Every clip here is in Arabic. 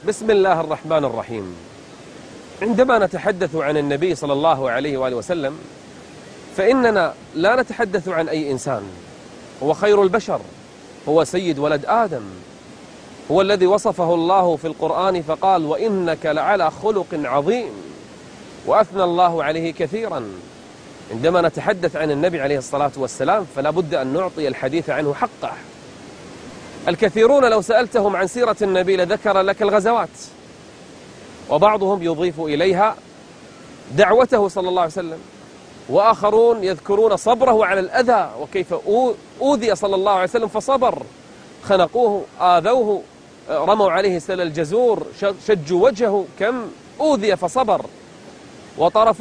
بسم الله الرحمن الرحيم. عندما نتحدث عن النبي صلى الله عليه وآله وسلم فإننا لا نتحدث عن أي إنسان، هو خير البشر، هو سيد ولد آدم، هو الذي وصفه الله في القرآن فقال وإنك لعلى خلق عظيم، وأثنى الله عليه كثيرا. عندما نتحدث عن النبي عليه الصلاة والسلام فلا بد أن نعطي الحديث عنه حقه. الكثيرون لو سألتهم عن سيرة النبي لذكر لك الغزوات، وبعضهم يضيف إليها دعوته صلى الله عليه وسلم، وآخرون يذكرون صبره على الأذى وكيف أوذي صلى الله عليه وسلم فصبر، خنقوه، آذوه، رموا عليه سل الجزور، شجوا وجهه، كم أوذي فصبر. وطرف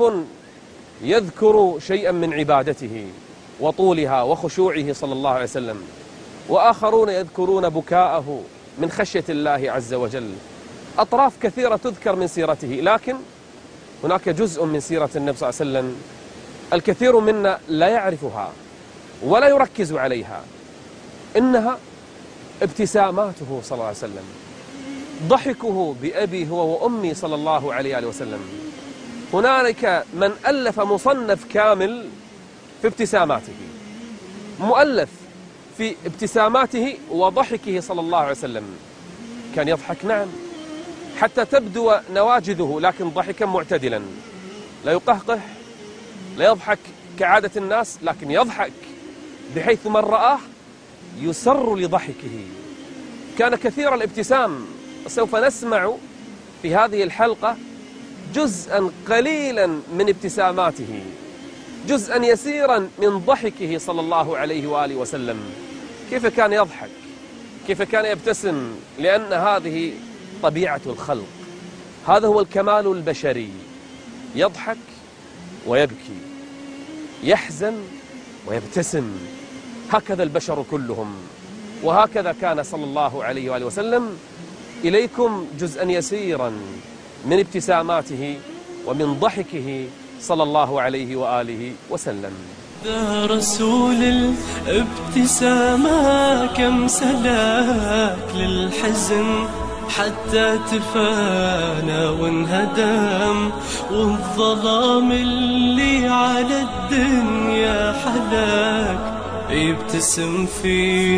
يذكر شيئا من عبادته وطولها وخشوعه صلى الله عليه وسلم، وآخرون يذكرون بكاءه من خشية الله عز وجل. أطراف كثيرة تذكر من سيرته، لكن هناك جزء من سيرة النبي صلى الله عليه وسلم الكثير منا لا يعرفها ولا يركز عليها، إنها ابتساماته صلى الله عليه وسلم، ضحكه بأبي هو وأمي صلى الله عليه وسلم. هنالك من ألف مصنف كامل في ابتساماته، مؤلف في ابتساماته وضحكه صلى الله عليه وسلم. كان يضحك نعم حتى تبدو نواجذه، لكن ضحكا معتدلا، لا يقهقه، لا يضحك كعادة الناس، لكن يضحك بحيث من رآه يسر لضحكه. كان كثير الابتسام. سوف نسمع في هذه الحلقة جزءا قليلا من ابتساماته، جزءا يسيرا من ضحكه صلى الله عليه وآله وسلم. كيف كان يضحك، كيف كان يبتسم، لأن هذه طبيعة الخلق، هذا هو الكمال البشري، يضحك ويبكي، يحزن ويبتسم، هكذا البشر كلهم، وهكذا كان صلى الله عليه وآله وسلم. إليكم جزءا يسيرا من ابتساماته ومن ضحكه صلى الله عليه وآله وسلم. يا رسول الابتسامة كم سلاك للحزن حتى تفانى وانهدم، والظلام اللي على الدنيا حلاك يبتسم فيه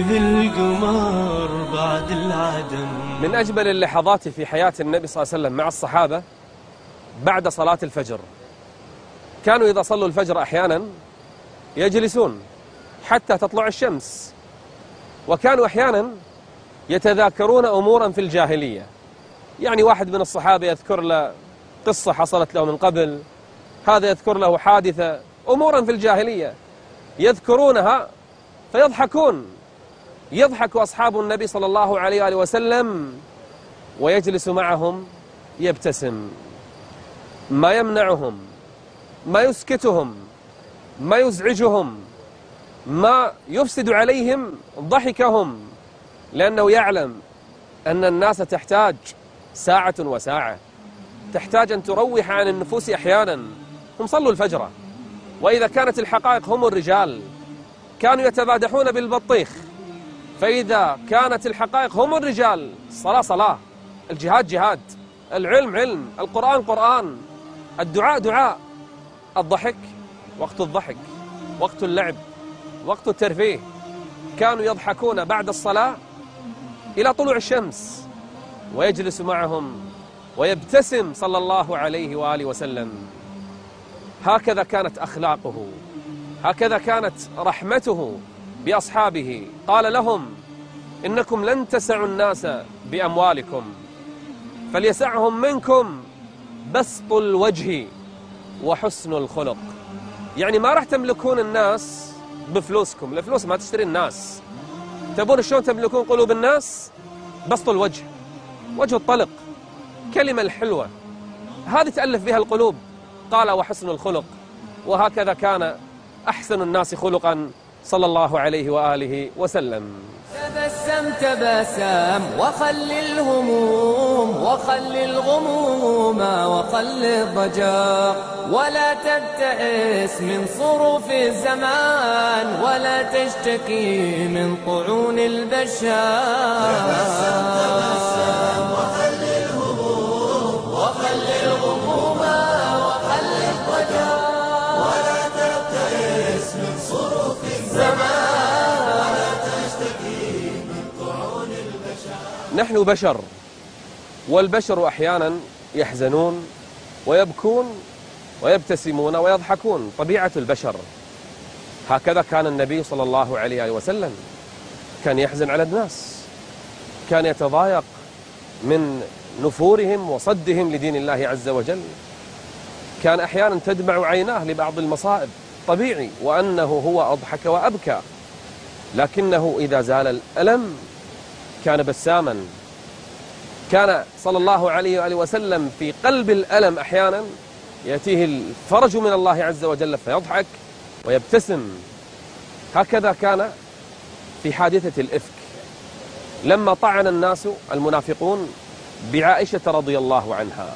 القمر بعد العدم. من أجمل اللحظات في حياة النبي صلى الله عليه وسلم مع الصحابة بعد صلاة الفجر، كانوا إذا صلوا الفجر أحيانا يجلسون حتى تطلع الشمس، وكانوا أحيانا يتذاكرون أمورا في الجاهلية. يعني واحد من الصحابة يذكر له قصة حصلت له من قبل، هذا يذكر له حادثة، أمورا في الجاهلية يذكرونها فيضحكون. يضحك أصحاب النبي صلى الله عليه وآله وسلم ويجلس معهم يبتسم، ما يمنعهم، ما يسكتهم، ما يزعجهم، ما يفسد عليهم ضحكهم، لأنه يعلم أن الناس تحتاج ساعة وساعة، تحتاج أن تروح عن النفوس أحيانا. هم صلوا الفجر، وإذا كانت الحقائق هم الرجال كانوا يتبادحون بالبطيخ، فإذا كانت الحقائق هم الرجال صلاة صلاة، الجهاد جهاد، العلم علم، القرآن قرآن، الدعاء دعاء، الضحك وقت الضحك، وقت اللعب، وقت الترفيه. كانوا يضحكون بعد الصلاة إلى طلوع الشمس، ويجلس معهم ويبتسم صلى الله عليه وآله وسلم. هكذا كانت أخلاقه، هكذا كانت رحمته بأصحابه. قال لهم إنكم لن تسعوا الناس بأموالكم، فليسعهم منكم بسط الوجه وحسن الخلق. يعني ما راح تملكون الناس بفلوسكم، الفلوس ما تشتري الناس. تبون شلون تملكون قلوب الناس؟ بسط الوجه، وجه الطلق، كلمة الحلوة، هذه تألف بها القلوب. قال وحسن الخلق، وهكذا كان أحسن الناس خلقا صلى الله عليه وآله وسلم. تبسم تبسم وخل الهموم وخل الغموم وخل الضجر، ولا تبتئس من صروف الزمان ولا تشتكي من طعون البشر. تبسم تبسم وخل الهموم نحن بشر، والبشر أحيانا يحزنون ويبكون ويبتسمون ويضحكون، طبيعة البشر. هكذا كان النبي صلى الله عليه وسلم، كان يحزن على الناس، كان يتضايق من نفورهم وصدهم لدين الله عز وجل، كان أحيانا تدمع عيناه لبعض المصائب، طبيعي، وأنه هو أضحك وأبكى، لكنه إذا زال الألم كان بساما. كان صلى الله عليه وآله وسلم في قلب الألم أحيانا يأتيه الفرج من الله عز وجل فيضحك ويبتسم. هكذا كان في حادثة الإفك، لما طعن الناس المنافقون بعائشة رضي الله عنها،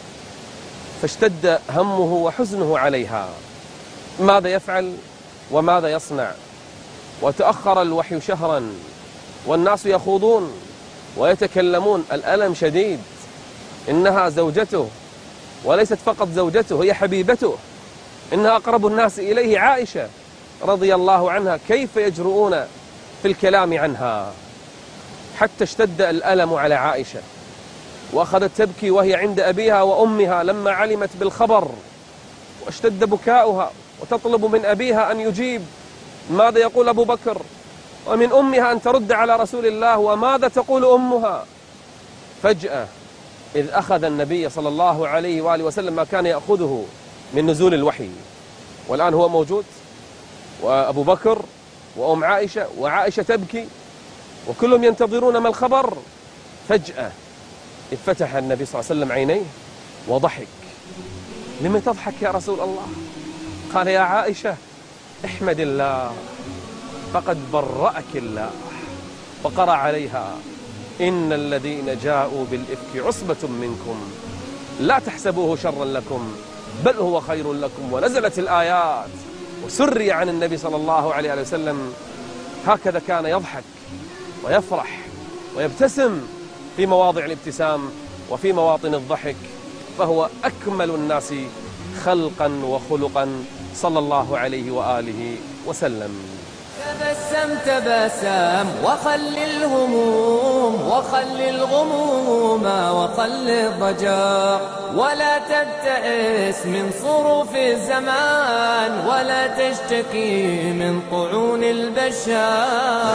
فاشتد همه وحزنه عليها، ماذا يفعل وماذا يصنع؟ وتأخر الوحي شهرا والناس يخوضون ويتكلمون، الألم شديد، إنها زوجته، وليست فقط زوجته، هي حبيبته، إنها أقرب الناس إليه عائشة رضي الله عنها، كيف يجرؤون في الكلام عنها؟ حتى اشتد الألم على عائشة، وأخذت تبكي وهي عند أبيها وأمها لما علمت بالخبر، واشتد بكاؤها وتطلب من أبيها أن يجيب ماذا يقول أبو بكر، ومن أمها أن ترد على رسول الله وماذا تقول أمها. فجأة إذ أخذ النبي صلى الله عليه وآله وسلم ما كان يأخذه من نزول الوحي، والآن هو موجود، وأبو بكر وأم عائشة، وعائشة تبكي، وكلهم ينتظرون ما الخبر. فجأة إذ فتح النبي صلى الله عليه وسلم عينيه وضحك. لم تضحك يا رسول الله؟ قال يا عائشة احمد الله فقد برأك الله. وقرأ عليها إن الذين جاءوا بالإفك عصبة منكم لا تحسبوه شرا لكم بل هو خير لكم. ونزلت الآيات وسري عن النبي صلى الله عليه وسلم. هكذا كان يضحك ويفرح ويبتسم في مواضع الابتسام وفي مواطن الضحك، فهو أكمل الناس خلقا وخلقا صلى الله عليه وآله وسلم. تبسم تبسم وخل الهموم وخل الغموم وخل الضجر، ولا تبتئس من صروف الزمان ولا تشتكي من طعون البشر.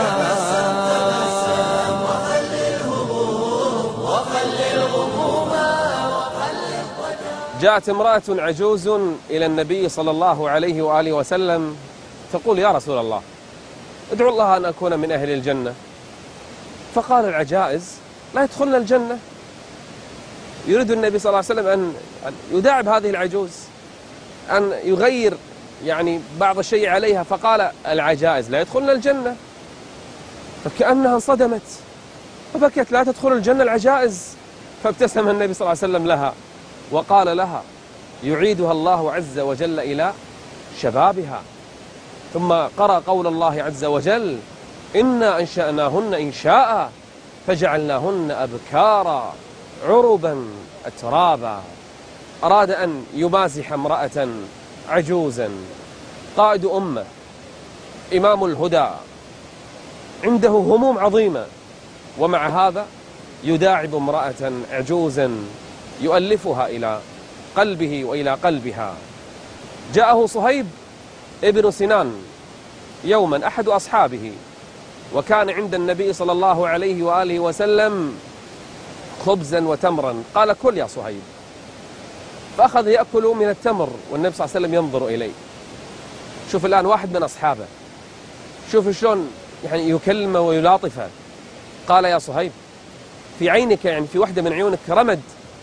تبسم وخل الهموم وخل الغموم وخل الضجر. جاءت امرأة عجوز إلى النبي صلى الله عليه وآله وسلم تقول يا رسول الله ادعو الله أن أكون من أهل الجنة. فقال العجائز لا يدخلن الجنة. يريد النبي صلى الله عليه وسلم أن يداعب هذه العجوز، أن يغير يعني بعض الشيء عليها، فقال العجائز لا يدخلن الجنة. فكأنها انصدمت فبكت لا تدخل الجنة العجائز. فابتسم النبي صلى الله عليه وسلم لها وقال لها يعيدها الله عز وجل إلى شبابها. ثم قرأ قول الله عز وجل إنا أنشأناهن إنشاء فجعلناهن أبكارا عربا أترابا. أراد أن يمازح امرأة عجوزا، قائد أمة، إمام الهدى، عنده هموم عظيمة، ومع هذا يداعب امرأة عجوزا يؤلفها إلى قلبه وإلى قلبها. جاءه صهيب ابن سنان يوما أحد أصحابه، وكان عند النبي صلى الله عليه وآله وسلم خبزا وتمرا. قال كل يا صهيب. فأخذ يأكل من التمر والنبي صلى الله عليه وسلم ينظر إليه. شوف الآن واحد من أصحابه، شوف شلون يعني يكلمه ويلاطفه. قال يا صهيب في عينك، يعني في واحدة من عيونك رمد.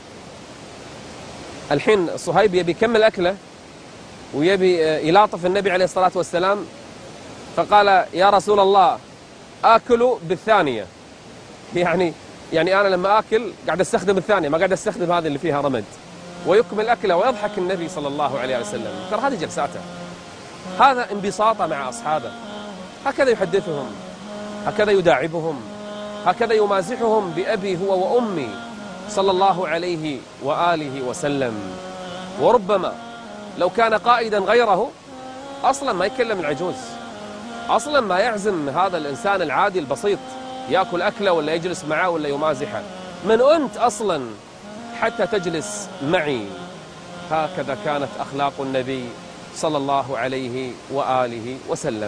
الحين صهيب يبي يكمل أكله ويبي يلاطف النبي عليه الصلاة والسلام، فقال يا رسول الله آكل بالثانية، يعني أنا لما آكل قاعد أستخدم الثانية، ما قاعد أستخدم هذه اللي فيها رمد. ويكمل أكله ويضحك النبي صلى الله عليه وسلم. ترى هذه جلساته، هذا انبساطه مع أصحابه، هكذا يحدثهم، هكذا يداعبهم، هكذا يمازحهم بأبي هو وأمي صلى الله عليه وآله وسلم. وربما لو كان قائدا غيره أصلا ما يكلم العجوز، أصلا ما يعزم هذا الإنسان العادي البسيط يأكل أكله ولا يجلس معه ولا يمازحه. من أنت أصلا حتى تجلس معي؟ هكذا كانت أخلاق النبي صلى الله عليه وآله وسلم.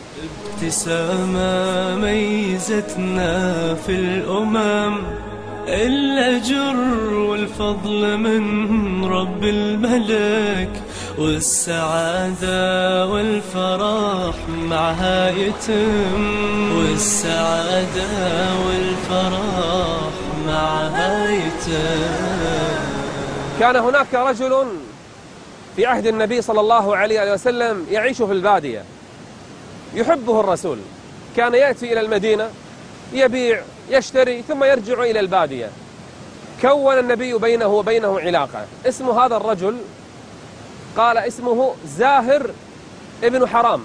ابتسامة ميزتنا في الأمم، الأجر والفضل من رب الملك، والسعادة والفرح معها يتم، والسعادة والفرح معها يتم. كان هناك رجل في عهد النبي صلى الله عليه وسلم يعيش في البادية، يحبه الرسول، كان يأتي إلى المدينة يبيع يشتري ثم يرجع إلى البادية. كون النبي بينه وبينه علاقة. اسم هذا الرجل قال اسمه زاهر ابن حرام،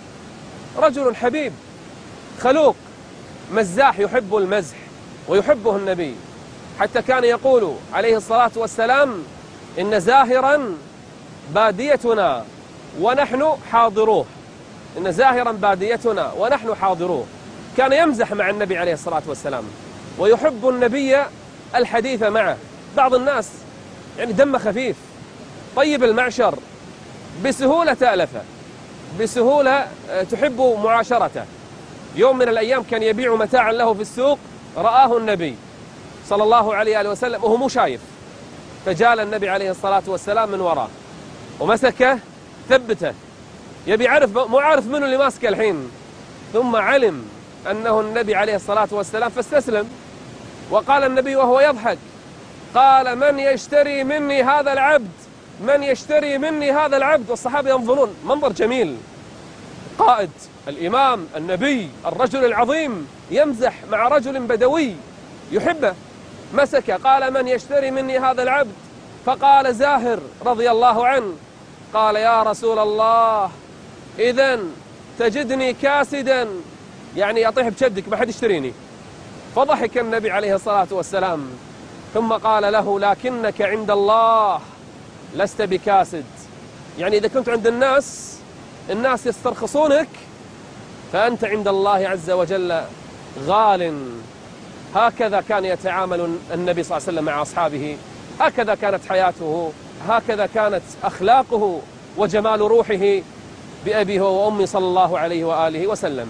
رجل حبيب خلوق مزاح يحب المزح ويحبه النبي، حتى كان يقول عليه الصلاة والسلام إن زاهرا باديتنا ونحن حاضروه، إن زاهرا باديتنا ونحن حاضروه. كان يمزح مع النبي عليه الصلاة والسلام ويحب النبي الحديث معه. بعض الناس يعني دم خفيف طيب المعشر، بسهولة تألفه، بسهولة تحب معاشرته. يوم من الأيام كان يبيع متاعا له في السوق، رآه النبي صلى الله عليه وسلم وهو مو شايف، فجال النبي عليه الصلاة والسلام من وراه ومسكه ثبته، يبي يعرف مو عارف منه اللي ماسكه الحين، ثم علم أنه النبي عليه الصلاة والسلام فاستسلم. وقال النبي وهو يضحك، قال من يشتري مني هذا العبد، من يشتري مني هذا العبد. والصحابة ينظرون منظر جميل، قائد الإمام النبي الرجل العظيم يمزح مع رجل بدوي يحبه. مسك قال من يشتري مني هذا العبد؟ فقال زاهر رضي الله عنه، قال يا رسول الله إذن تجدني كاسدا، يعني أطيح بشدك ما حد يشتريني. فضحك النبي عليه الصلاة والسلام ثم قال له لكنك عند الله لست بكاسد، يعني إذا كنت عند الناس يسترخصونك، فأنت عند الله عز وجل غال. هكذا كان يتعامل النبي صلى الله عليه وسلم مع أصحابه، هكذا كانت حياته، هكذا كانت أخلاقه وجمال روحه بأبيه وأمي صلى الله عليه وآله وسلم.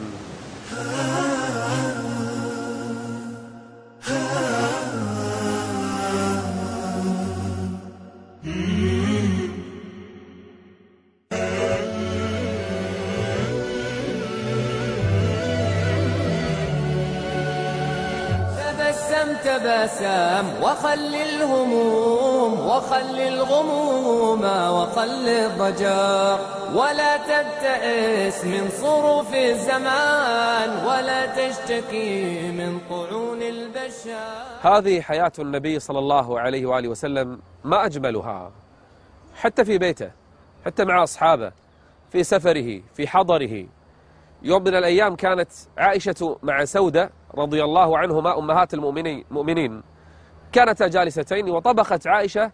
تبسم وخل الهموم وخل الغموم وخل الضجر، ولا تبتئس من صروف الزمان ولا تشتكي من طعون البشر. هذه حياة النبي صلى الله عليه وآله وسلم، ما أجملها. حتى في بيته، حتى مع أصحابه، في سفره، في حضره. يوم من الأيام كانت عائشة مع سودة رضي الله عنهما أمهات المؤمنين، كانتا جالستين وطبخت عائشة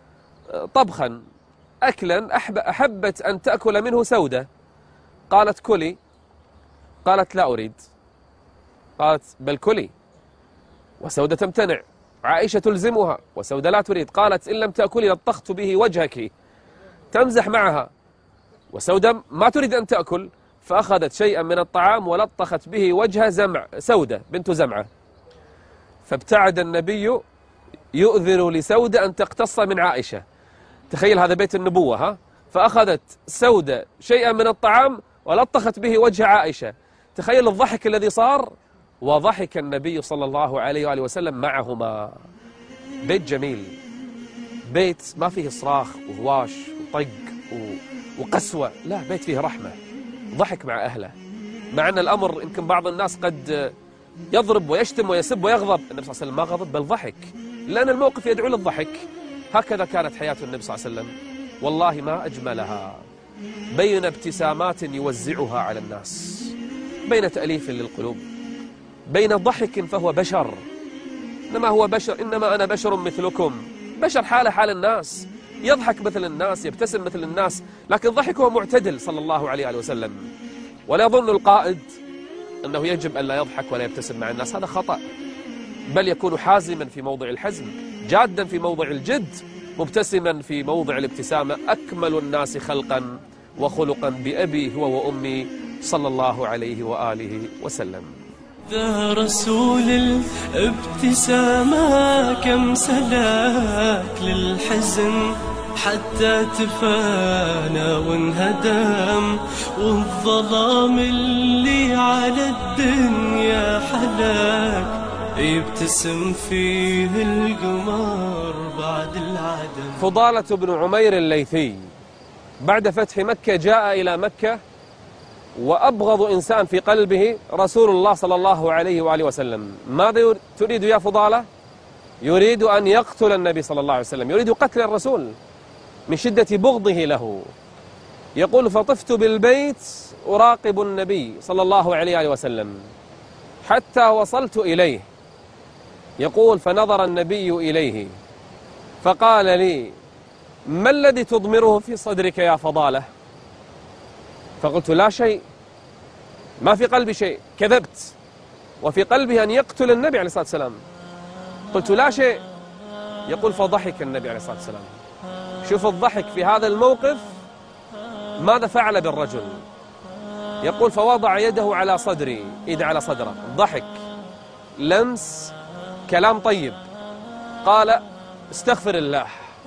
طبخا أكلا أحبت أن تأكل منه سودة. قالت كلي، قالت لا أريد، قالت بل كلي، وسودة تمتنع، عائشة تلزمها وسودة لا تريد. قالت إن لم تأكلي لطخت به وجهك، تمزح معها، وسودة ما تريد أن تأكل، فأخذت شيئا من الطعام ولطخت به وجه سودة بنت زمعة. فابتعد النبي يؤذن لسودة أن تقتص من عائشة. تخيل هذا بيت النبوة، ها؟ فأخذت سودة شيئا من الطعام ولطخت به وجه عائشة. تخيل الضحك الذي صار، وضحك النبي صلى الله عليه وآله وسلم معهما. بيت جميل، بيت ما فيه صراخ وهواش وطق وقسوة، لا، بيت فيه رحمة، ضحك مع أهله. مع أن الأمر يمكن بعض الناس قد يضرب ويشتم ويسب ويغضب، النبي صلى الله عليه وسلم ما غضب بل ضحك، لأن الموقف يدعو للضحك. هكذا كانت حياة النبي صلى الله عليه وسلم، والله ما أجملها، بين ابتسامات يوزعها على الناس، بين تأليف للقلوب، بين ضحك فهو بشر، إنما هو بشر، إنما أنا بشر مثلكم، بشر حاله حال الناس، يضحك مثل الناس، يبتسم مثل الناس، لكن ضحكه معتدل صلى الله عليه وسلم. ولا يظن القائد أنه يجب أن لا يضحك ولا يبتسم مع الناس، هذا خطأ، بل يكون حازما في موضع الحزم، جادا في موضع الجد، مبتسما في موضع الابتسامة. أكمل الناس خلقا وخلقا بأبي هو وأمي صلى الله عليه وآله وسلم. ذا رسول الابتسامة كم سلاك للحزن حتى تفانى وانهدم، والظلام اللي على الدنيا حلاك يبتسم فيه القمر بعد العدم. فضالة بن عمير الليثي بعد فتح مكة جاء إلى مكة، وأبغض إنسان في قلبه رسول الله صلى الله عليه وآله وسلم. ماذا تريد يا فضالة؟ يريد أن يقتل النبي صلى الله عليه وسلم، يريد قتل الرسول من شدة بغضه له. يقول: فطفت بالبيت أراقب النبي صلى الله عليه وآله وسلم حتى وصلت إليه. يقول: فنظر النبي إليه فقال لي: ما الذي تضمره في صدرك يا فضالة؟ فقلت: لا شيء، ما في قلبي شيء، كذبت، وفي قلبه أن يقتل النبي عليه الصلاة والسلام. قلت: لا شيء. يقول: فضحك النبي عليه الصلاة والسلام. شوف الضحك في هذا الموقف ماذا فعل بالرجل. يقول: فوضع يده على صدري، إيد على صدره، ضحك، لمس، كلام طيب، قال: استغفر الله،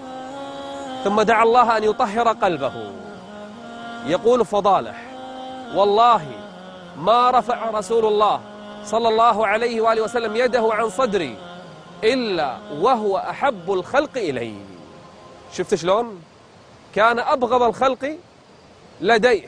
ثم دعا الله أن يطهر قلبه. يقول فضالح: والله ما رفع رسول الله صلى الله عليه وآله وسلم يده عن صدري إلا وهو أحب الخلق إلي. شفت شلون؟ كان أبغض الخلق لديه،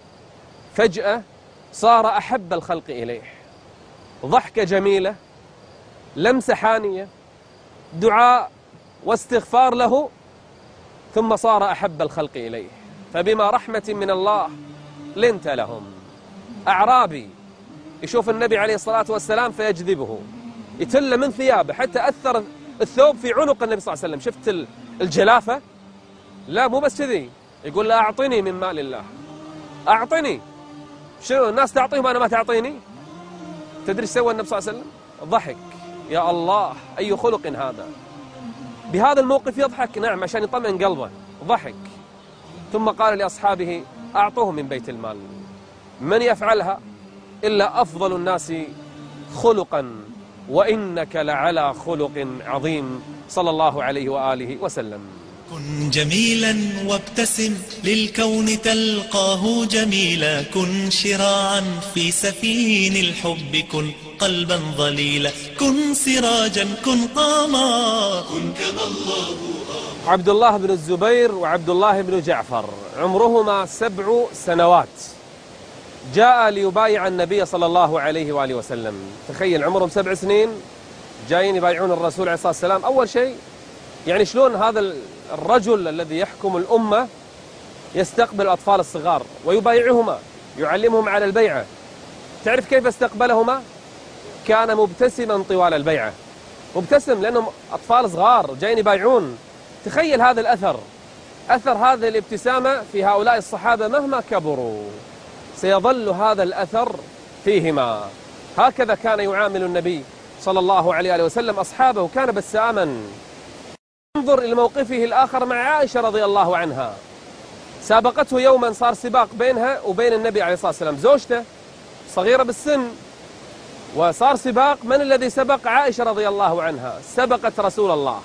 فجأة صار أحب الخلق إليه. ضحكة جميلة، لمسة حانية، دعاء واستغفار له، ثم صار أحب الخلق إليه. فبما رحمة من الله لنت لهم. أعرابي يشوف النبي عليه الصلاة والسلام فيجذبه، يتل من ثيابه حتى أثر الثوب في عنق النبي صلى الله عليه وسلم. شفت الجلافة؟ لا، مو بس كذي، يقول: لا، أعطني من مال الله، أعطني. شنو الناس تعطيهم أنا ما تعطيني؟ تدري ايش سوى النبي صلى الله عليه وسلم؟ ضحك. يا الله، أي خلق هذا! بهذا الموقف يضحك، نعم، عشان يطمئن قلبه، ضحك. ثم قال لأصحابه: أعطوه من بيت المال. من يفعلها إلا أفضل الناس خلقا، وإنك لعلى خلق عظيم، صلى الله عليه وآله وسلم. كن جميلا وابتسم للكون تلقاه جميلا، كن شراعا في سفين الحب، كن قلبا ظليلا، كن سراجا، كن قمرا، كن كما الله. عبد الله بن الزبير وعبد الله بن جعفر عمرهما 7 سنوات، جاء ليبايع النبي صلى الله عليه وآله وسلم. تخيل عمرهم 7 سنين جايين يبايعون الرسول عليه الصلاة والسلام. أول شيء يعني شلون هذا الرجل الذي يحكم الأمة يستقبل الأطفال الصغار ويبايعهما، يعلمهم على البيعة. تعرف كيف استقبلهما؟ كان مبتسما طوال البيعة، مبتسم، لأنهم أطفال صغار جايين يبايعون. تخيل هذا الأثر، أثر هذه الابتسامة في هؤلاء الصحابة مهما كبروا سيظل هذا الأثر فيهما. هكذا كان يعامل النبي صلى الله عليه وسلم أصحابه، كان بساما. انظر إلى موقفه الآخر مع عائشة رضي الله عنها. سابقته يوما، صار سباق بينها وبين النبي عليه الصلاة والسلام، زوجته صغيرة بالسن، وصار سباق. من الذي سبق؟ عائشة رضي الله عنها سبقت رسول الله.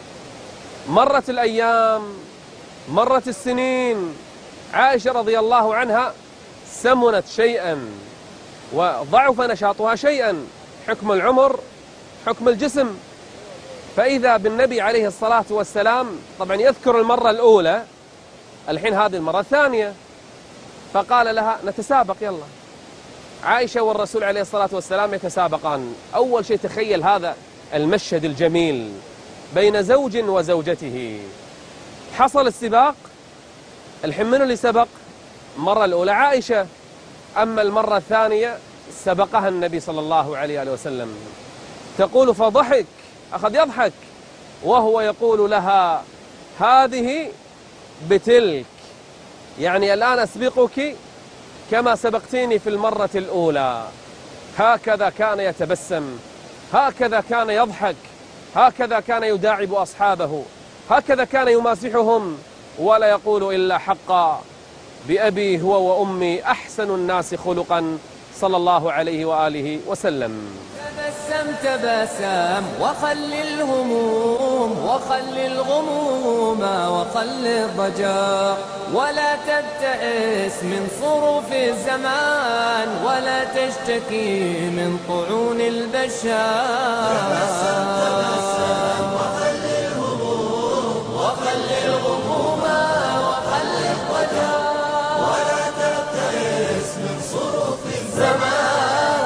مرت الأيام، مرت السنين، عائشة رضي الله عنها سمنت شيئا وضعف نشاطها شيئا، حكم العمر، حكم الجسم. فإذا بالنبي عليه الصلاة والسلام طبعا يذكر المرة الأولى، الحين هذه المرة الثانية، فقال لها: نتسابق يلا. عائشة والرسول عليه الصلاة والسلام يتسابقان. أول شيء تخيل هذا المشهد الجميل بين زوج وزوجته. حصل السباق، الحين من اللي سبق؟ المرة الأولى عائشة، أما المرة الثانية سبقها النبي صلى الله عليه وسلم. تقول: فضحك، أخذ يضحك وهو يقول لها: هذه بتلك، يعني الآن أسبقك كما سبقتيني في المرة الأولى. هكذا كان يتبسم، هكذا كان يضحك، هكذا كان يداعب أصحابه، هكذا كان يمازحهم ولا يقول إلا حقا. بأبي هو وأمي أحسن الناس خلقا صلى الله عليه وآله وسلم. تبسم تبسم وخل الهموم وخل الغموم وخل الضجر، ولا تبتئس من صروف الزمان ولا تشتكي من طعون البشر. تبسم تبسم وخل الهموم وخل الغموم وخل الضجر، ولا تبتئس من صروف الزمان.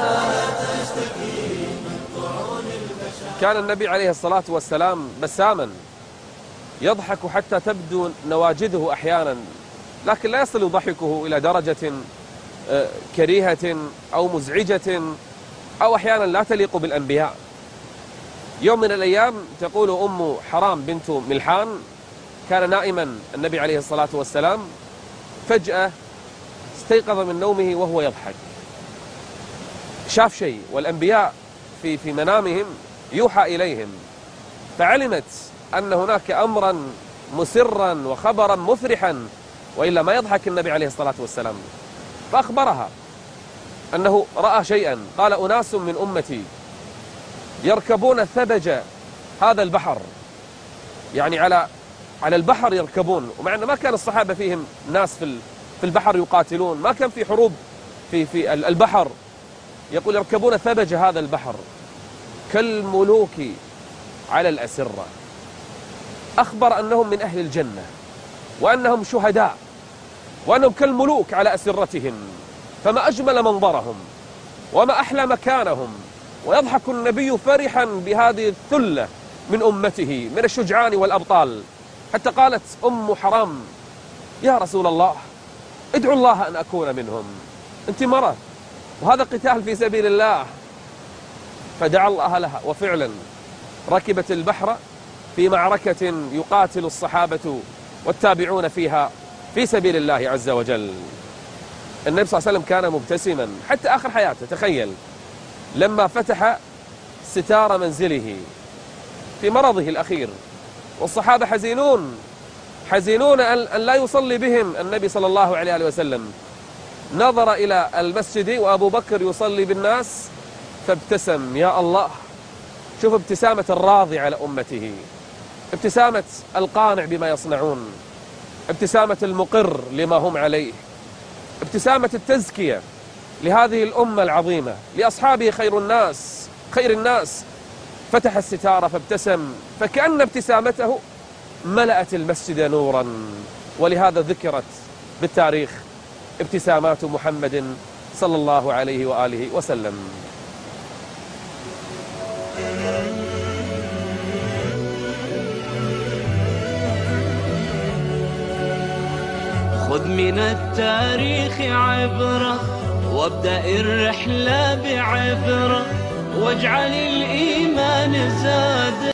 كان النبي عليه الصلاة والسلام بساما يضحك حتى تبدو نواجذه أحيانا، لكن لا يصل ضحكه إلى درجة كريهة أو مزعجة أو أحيانا لا تليق بالأنبياء. يوم من الأيام تقول أم حرام بنت ملحان كان نائما النبي عليه الصلاة والسلام، فجأة استيقظ من نومه وهو يضحك، شاف شيء، والأنبياء في منامهم يوحى إليهم، فعلمت أن هناك أمرا مسرا وخبرا مفرحا، وإلا ما يضحك النبي عليه الصلاة والسلام. فأخبرها أنه رأى شيئا، قال أناس من أمتي يركبون ثبج هذا البحر، يعني على البحر يركبون، ومع أن ما كان الصحابة فيهم ناس في البحر يقاتلون، ما كان في حروب في البحر، يقول يركبون ثبج هذا البحر كالملوك على الأسرة. أخبر أنهم من أهل الجنة وأنهم شهداء وأنهم كالملوك على أسرتهم، فما أجمل منظرهم وما أحلى مكانهم. ويضحك النبي فرحا بهذه الثلة من أمته من الشجعان والأبطال، حتى قالت أم حرام يا رسول الله ادعو الله أن أكون منهم، أنت مرة وهذا قتال في سبيل الله. فدعا الله لها، وفعلا ركبت البحر في معركة يقاتل الصحابة والتابعون فيها في سبيل الله عز وجل. النبي صلى الله عليه وسلم كان مبتسما حتى آخر حياته. تخيل لما فتح ستار منزله في مرضه الأخير والصحابة حزينون أن لا يصلي بهم النبي صلى الله عليه وسلم، نظر إلى المسجد وأبو بكر يصلي بالناس فابتسم. يا الله، شوف ابتسامة الراضي على أمته، ابتسامة القانع بما يصنعون، ابتسامة المقر لما هم عليه، ابتسامة التزكية لهذه الأمة العظيمة، لأصحابه خير الناس. فتح الستار فابتسم، فكأن ابتسامته ملأت المسجد نورا. ولهذا ذكرت بالتاريخ ابتسامات محمد صلى الله عليه وآله وسلم. خذ من التاريخ عبرة وابدأ الرحلة بعبرة، واجعل الإيمان زاد